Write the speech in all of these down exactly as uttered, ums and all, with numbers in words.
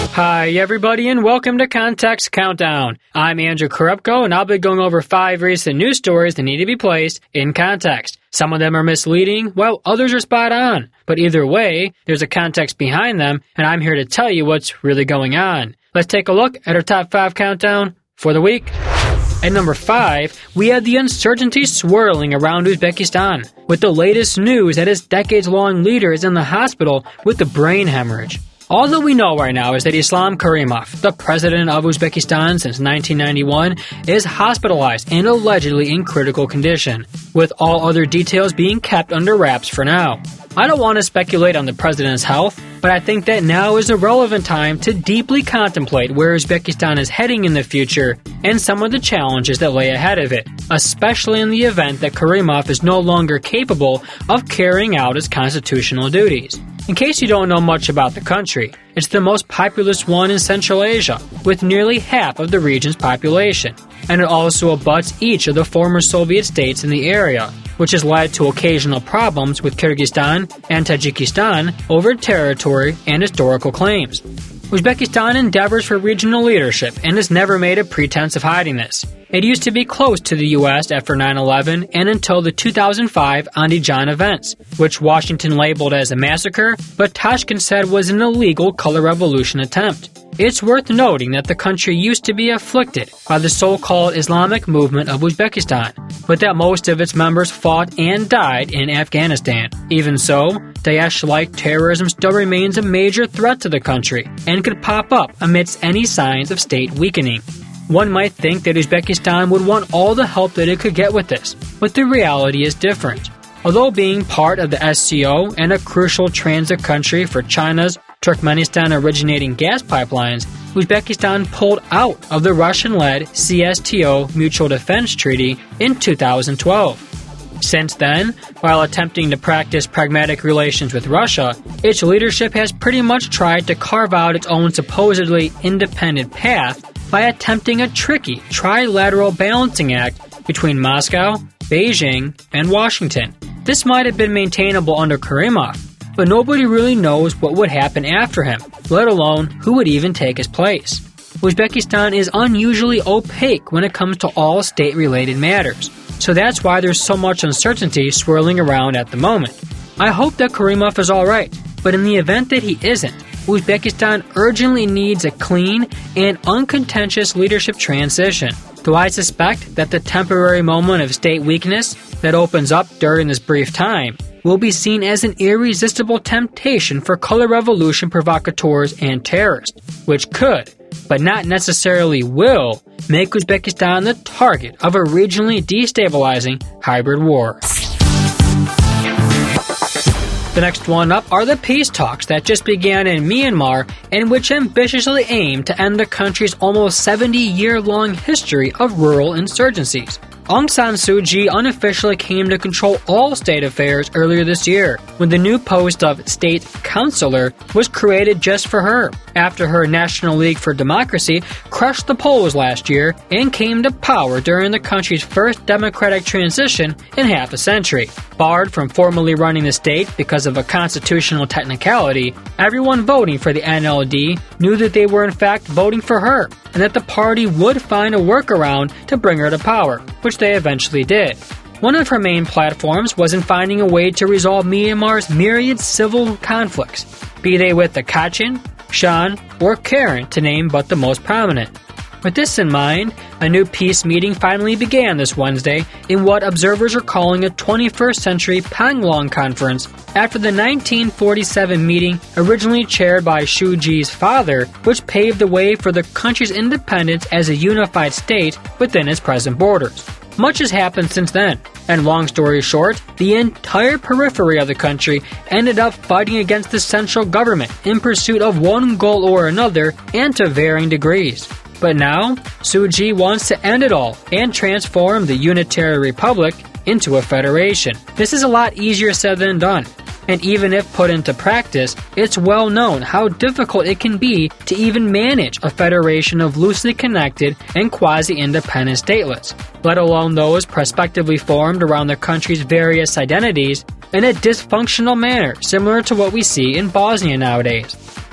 Hi, everybody, and welcome to Context Countdown. I'm Andrew Korupko, and I'll be going over five recent news stories that need to be placed in context. Some of them are misleading, while others are spot on. But either way, there's a context behind them, and I'm here to tell you what's really going on. Let's take a look at our top five countdown for the week. At number five, we had the uncertainty swirling around Uzbekistan, with the latest news that its decades-long leader is in the hospital with a brain hemorrhage. All that we know right now is that Islam Karimov, the president of Uzbekistan since nineteen ninety-one, is hospitalized and allegedly in critical condition, with all other details being kept under wraps for now. I don't want to speculate on the president's health, but I think that now is a relevant time to deeply contemplate where Uzbekistan is heading in the future and some of the challenges that lay ahead of it, especially in the event that Karimov is no longer capable of carrying out his constitutional duties. In case you don't know much about the country, it's the most populous one in Central Asia, with nearly half of the region's population, and it also abuts each of the former Soviet states in the area, which has led to occasional problems with Kyrgyzstan and Tajikistan over territory and historical claims. Uzbekistan endeavors for regional leadership and has never made a pretense of hiding this. It used to be close to the U S after nine eleven and until the two thousand five Andijan events, which Washington labeled as a massacre, but Tashkent said was an illegal color revolution attempt. It's worth noting that the country used to be afflicted by the so-called Islamic movement of Uzbekistan, but that most of its members fought and died in Afghanistan. Even so, Daesh-like terrorism still remains a major threat to the country and could pop up amidst any signs of state weakening. One might think that Uzbekistan would want all the help that it could get with this, but the reality is different. Although being part of the S C O and a crucial transit country for China's Turkmenistan-originating gas pipelines, Uzbekistan pulled out of the Russian-led C S T O Mutual Defense Treaty in two thousand twelve. Since then, while attempting to practice pragmatic relations with Russia, its leadership has pretty much tried to carve out its own supposedly independent path by attempting a tricky trilateral balancing act between Moscow, Beijing, and Washington. This might have been maintainable under Karimov, but nobody really knows what would happen after him, let alone who would even take his place. Uzbekistan is unusually opaque when it comes to all state-related matters, so that's why there's so much uncertainty swirling around at the moment. I hope that Karimov is alright, but in the event that he isn't, Uzbekistan urgently needs a clean and uncontentious leadership transition, though I suspect that the temporary moment of state weakness that opens up during this brief time will be seen as an irresistible temptation for color revolution provocateurs and terrorists, which could, but not necessarily will, make Uzbekistan the target of a regionally destabilizing hybrid war. The next one up are the peace talks that just began in Myanmar and which ambitiously aim to end the country's almost seventy-year-long history of rural insurgencies. Aung San Suu Kyi unofficially came to control all state affairs earlier this year, when the new post of State Counselor was created just for her, after her National League for Democracy crushed the polls last year and came to power during the country's first democratic transition in half a century. Barred from formally running the state because of a constitutional technicality, everyone voting for the N L D knew that they were in fact voting for her, and that the party would find a workaround to bring her to power, which they eventually did. One of her main platforms was in finding a way to resolve Myanmar's myriad civil conflicts, be they with the Kachin, Shan, or Karen to name but the most prominent. With this in mind, a new peace meeting finally began this Wednesday in what observers are calling a twenty-first century Panglong Conference after the nineteen forty-seven meeting originally chaired by Suu Kyi's father, which paved the way for the country's independence as a unified state within its present borders. Much has happened since then, and long story short, the entire periphery of the country ended up fighting against the central government in pursuit of one goal or another and to varying degrees. But now, Suu Kyi wants to end it all and transform the unitary republic into a federation. This is a lot easier said than done, and even if put into practice, it's well known how difficult it can be to even manage a federation of loosely connected and quasi-independent statelets, let alone those prospectively formed around the country's various identities in a dysfunctional manner similar to what we see in Bosnia nowadays.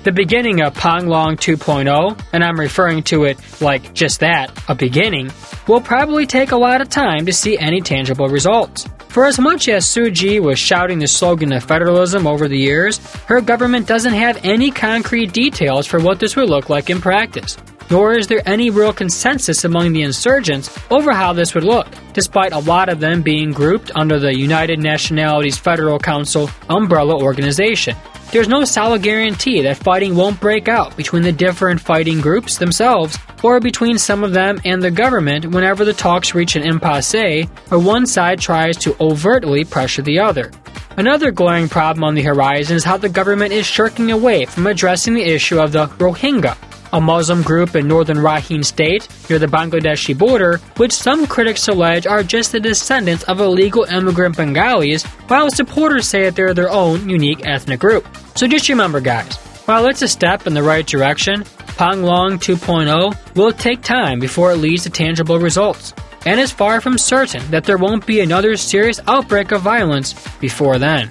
The beginning of Panglong two point oh, and I'm referring to it like just that, a beginning, will probably take a lot of time to see any tangible results. For as much as Suu Kyi was shouting the slogan of federalism over the years, her government doesn't have any concrete details for what this would look like in practice. Nor is there any real consensus among the insurgents over how this would look, despite a lot of them being grouped under the United Nationalities Federal Council umbrella organization. There's no solid guarantee that fighting won't break out between the different fighting groups themselves, or between some of them and the government whenever the talks reach an impasse, or one side tries to overtly pressure the other. Another glaring problem on the horizon is how the government is shirking away from addressing the issue of the Rohingya, a Muslim group in northern Rakhine State near the Bangladeshi border, which some critics allege are just the descendants of illegal immigrant Bengalis, while supporters say that they're their own unique ethnic group. So just remember, guys, while it's a step in the right direction, Panglong two point oh will take time before it leads to tangible results, and is far from certain that there won't be another serious outbreak of violence before then.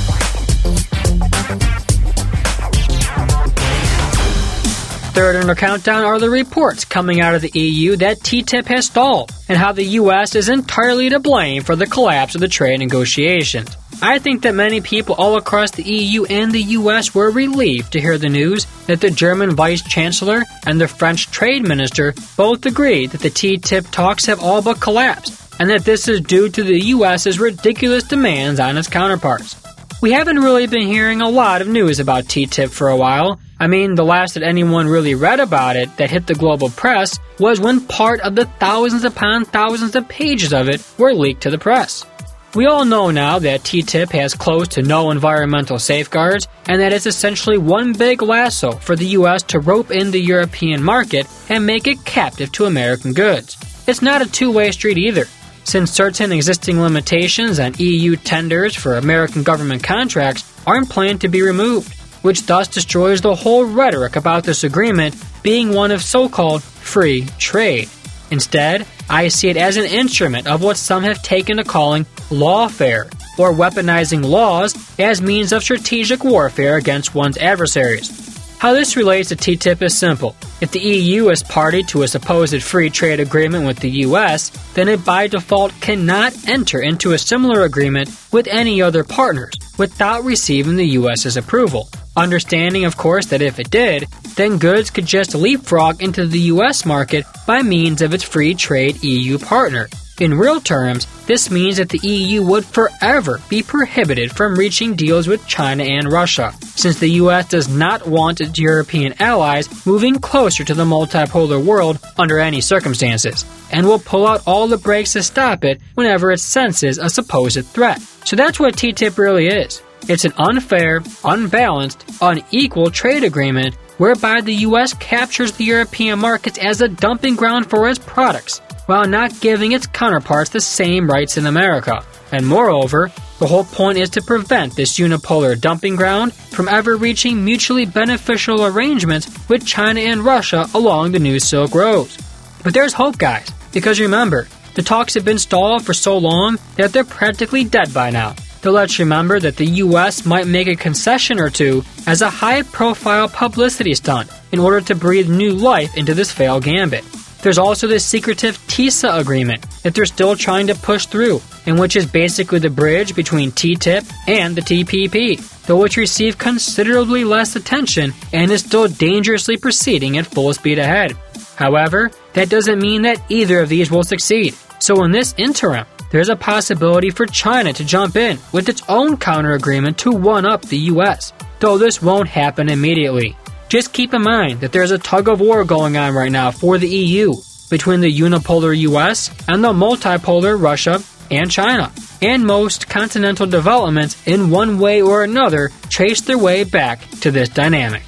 Third in our countdown are the reports coming out of the E U that T T I P has stalled, and how the U S is entirely to blame for the collapse of the trade negotiations. I think that many people all across the E U and the U S were relieved to hear the news that the German Vice Chancellor and the French Trade Minister both agreed that the T T I P talks have all but collapsed, and that this is due to the U S's ridiculous demands on its counterparts. We haven't really been hearing a lot of news about T T I P for a while. I mean, the last that anyone really read about it that hit the global press was when part of the thousands upon thousands of pages of it were leaked to the press. We all know now that T T I P has close to no environmental safeguards, and that it's essentially one big lasso for the U S to rope in the European market and make it captive to American goods. It's not a two-way street either, since certain existing limitations on E U tenders for American government contracts aren't planned to be removed, which thus destroys the whole rhetoric about this agreement being one of so-called free trade. Instead, I see it as an instrument of what some have taken to calling lawfare, or weaponizing laws as means of strategic warfare against one's adversaries. How this relates to T T I P is simple. If the E U is party to a supposed free trade agreement with the U S, then it by default cannot enter into a similar agreement with any other partners without receiving the U S's approval. Understanding, of course, that if it did, then goods could just leapfrog into the U S market by means of its free trade E U partner. In real terms, this means that the E U would forever be prohibited from reaching deals with China and Russia, since the U S does not want its European allies moving closer to the multipolar world under any circumstances, and will pull out all the brakes to stop it whenever it senses a supposed threat. So that's what T T I P really is. It's an unfair, unbalanced, unequal trade agreement whereby the U S captures the European markets as a dumping ground for its products, while not giving its counterparts the same rights in America. And moreover, the whole point is to prevent this unipolar dumping ground from ever reaching mutually beneficial arrangements with China and Russia along the new Silk Roads. But there's hope, guys, because remember, the talks have been stalled for so long that they're practically dead by now. So let's remember that the U S might make a concession or two as a high-profile publicity stunt in order to breathe new life into this failed gambit. There's also this secretive TISA agreement that they're still trying to push through, and which is basically the bridge between T T I P and the T P P, though which received considerably less attention and is still dangerously proceeding at full speed ahead. However, that doesn't mean that either of these will succeed. So in this interim, there's a possibility for China to jump in with its own counter-agreement to one-up the U S, though this won't happen immediately. Just keep in mind that there's a tug-of-war going on right now for the E U between the unipolar U S and the multipolar Russia and China, and most continental developments in one way or another trace their way back to this dynamic.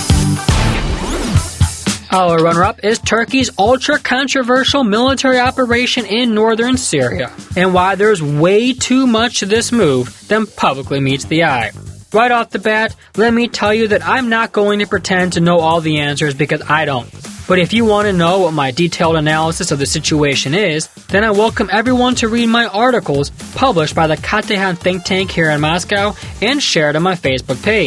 Our runner-up is Turkey's ultra-controversial military operation in northern Syria, and why there's way too much to this move than publicly meets the eye. Right off the bat, let me tell you that I'm not going to pretend to know all the answers because I don't. But if you want to know what my detailed analysis of the situation is, then I welcome everyone to read my articles published by the Katehan think tank here in Moscow and shared on my Facebook page.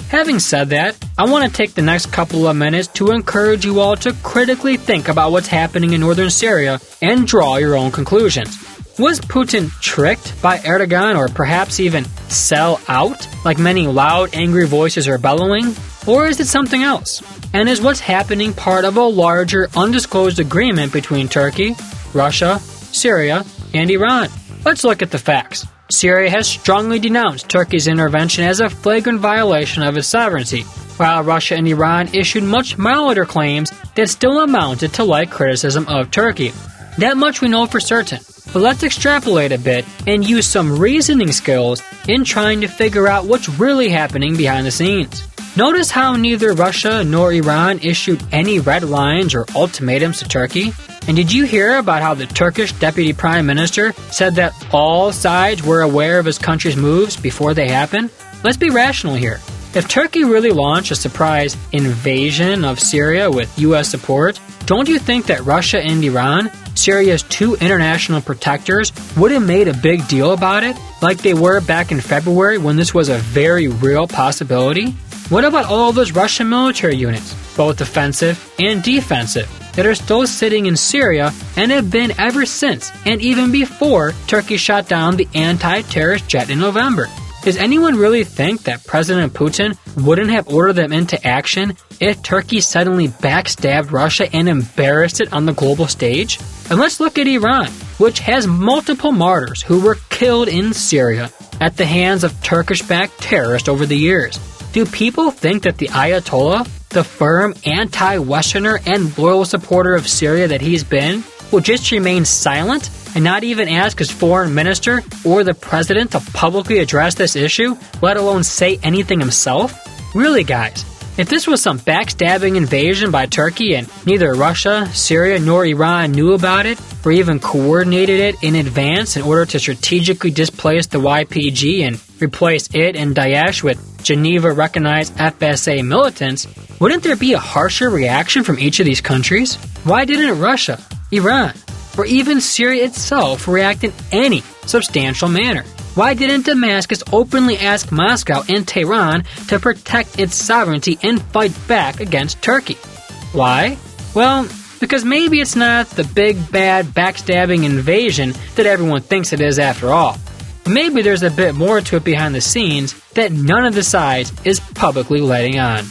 Having said that, I want to take the next couple of minutes to encourage you all to critically think about what's happening in northern Syria and draw your own conclusions. Was Putin tricked by Erdogan, or perhaps even sell out, like many loud, angry voices are bellowing? Or is it something else? And is what's happening part of a larger, undisclosed agreement between Turkey, Russia, Syria, and Iran? Let's look at the facts. Syria has strongly denounced Turkey's intervention as a flagrant violation of its sovereignty, while Russia and Iran issued much milder claims that still amounted to light criticism of Turkey. That much we know for certain. But let's extrapolate a bit and use some reasoning skills in trying to figure out what's really happening behind the scenes. Notice how neither Russia nor Iran issued any red lines or ultimatums to Turkey? And did you hear about how the Turkish Deputy Prime Minister said that all sides were aware of his country's moves before they happened? Let's be rational here. If Turkey really launched a surprise invasion of Syria with U S support, don't you think that Russia and Iran, Syria's two international protectors, would have made a big deal about it, like they were back in February when this was a very real possibility? What about all those Russian military units, both offensive and defensive, that are still sitting in Syria and have been ever since, and even before Turkey shot down the anti-terrorist jet in November? Does anyone really think that President Putin wouldn't have ordered them into action if Turkey suddenly backstabbed Russia and embarrassed it on the global stage? And let's look at Iran, which has multiple martyrs who were killed in Syria at the hands of Turkish-backed terrorists over the years. Do people think that the Ayatollah, the firm anti-Westerner and loyal supporter of Syria that he's been, will just remain silent and not even ask his foreign minister or the president to publicly address this issue, let alone say anything himself? Really, guys, if this was some backstabbing invasion by Turkey and neither Russia, Syria, nor Iran knew about it, or even coordinated it in advance in order to strategically displace the Y P G and replace it and Daesh with Geneva-recognized F S A militants, wouldn't there be a harsher reaction from each of these countries? Why didn't Russia, Iran, or even Syria itself react in any substantial manner? Why didn't Damascus openly ask Moscow and Tehran to protect its sovereignty and fight back against Turkey? Why? Well, because maybe it's not the big, bad, backstabbing invasion that everyone thinks it is after all. Maybe there's a bit more to it behind the scenes that none of the sides is publicly letting on.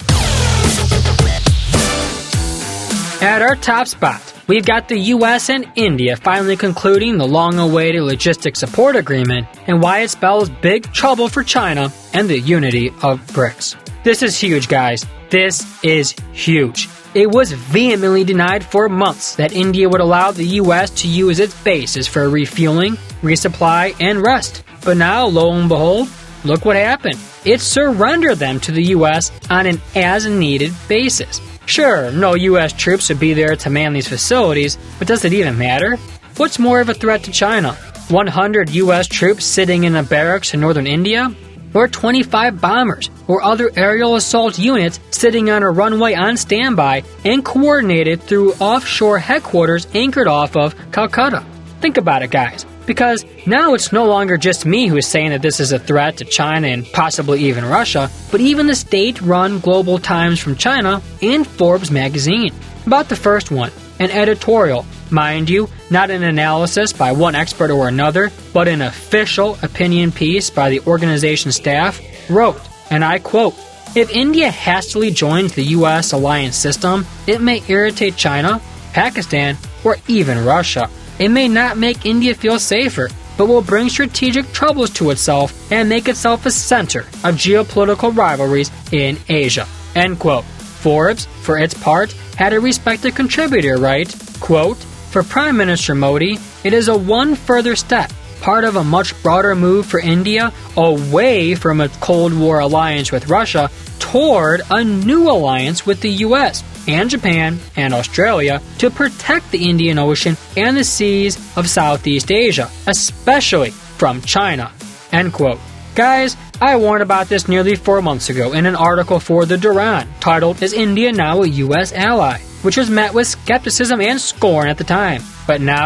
At our top spot, we've got the U S and India finally concluding the long-awaited logistic support agreement and why it spells big trouble for China and the unity of BRICS. This is huge, guys. This is huge. It was vehemently denied for months that India would allow the U S to use its bases for refueling, resupply, and rest. But now, lo and behold, look what happened. It surrendered them to the U S on an as-needed basis. Sure, no U S troops would be there to man these facilities, but does it even matter? What's more of a threat to China? one hundred U S troops sitting in a barracks in northern India? Or twenty-five bombers or other aerial assault units sitting on a runway on standby and coordinated through offshore headquarters anchored off of Calcutta? Think about it, guys. Because now it's no longer just me who is saying that this is a threat to China and possibly even Russia, but even the state-run Global Times from China and Forbes magazine. About the first one, an editorial, mind you, not an analysis by one expert or another, but an official opinion piece by the organization staff, wrote, and I quote, "If India hastily joins the U S alliance system, it may irritate China, Pakistan, or even Russia. It may not make India feel safer, but will bring strategic troubles to itself and make itself a center of geopolitical rivalries in Asia." End quote. Forbes, for its part, had a respected contributor write, quote, "For Prime Minister Modi, it is a one further step, part of a much broader move for India away from a Cold War alliance with Russia toward a new alliance with the U S and Japan and Australia to protect the Indian Ocean and the seas of Southeast Asia, especially from China." End quote. Guys, I warned about this nearly four months ago in an article for The Duran titled, "Is India Now a U S Ally?" which was met with skepticism and scorn at the time. But now,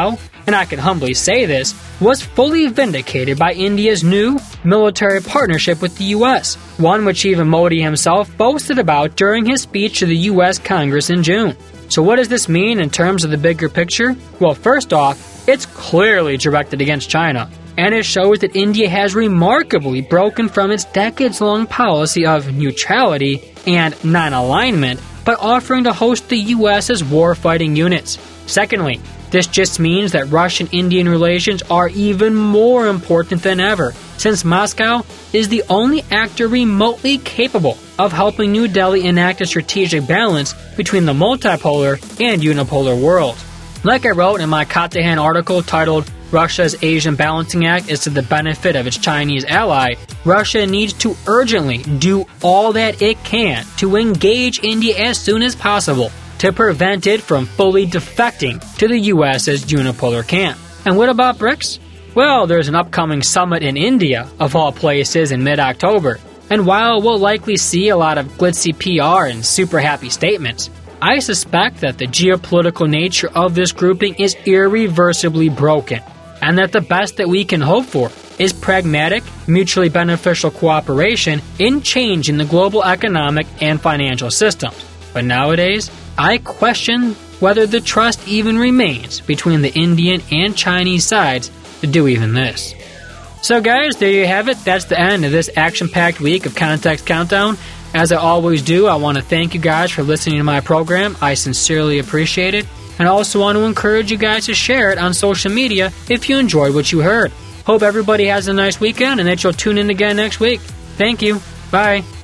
and I can humbly say this, was fully vindicated by India's new military partnership with the U S, one which even Modi himself boasted about during his speech to the U S Congress in June. So what does this mean in terms of the bigger picture? Well, first off, it's clearly directed against China, and it shows that India has remarkably broken from its decades-long policy of neutrality and non-alignment by offering to host the U S as war-fighting units. Secondly, this just means that Russian-Indian relations are even more important than ever, since Moscow is the only actor remotely capable of helping New Delhi enact a strategic balance between the multipolar and unipolar world. Like I wrote in my Katahan article titled Russia's Asian Balancing Act is to the benefit of its Chinese ally, Russia needs to urgently do all that it can to engage India as soon as possible to prevent it from fully defecting to the U S's unipolar camp. And what about BRICS? Well, there's an upcoming summit in India, of all places, in mid-October, and while we'll likely see a lot of glitzy P R and super happy statements, I suspect that the geopolitical nature of this grouping is irreversibly broken, and that the best that we can hope for is pragmatic, mutually beneficial cooperation in changing the global economic and financial systems. But nowadays, I question whether the trust even remains between the Indian and Chinese sides to do even this. So guys, there you have it. That's the end of this action-packed week of Context Countdown. As I always do, I want to thank you guys for listening to my program. I sincerely appreciate it. And I also want to encourage you guys to share it on social media if you enjoyed what you heard. Hope everybody has a nice weekend and that you'll tune in again next week. Thank you. Bye.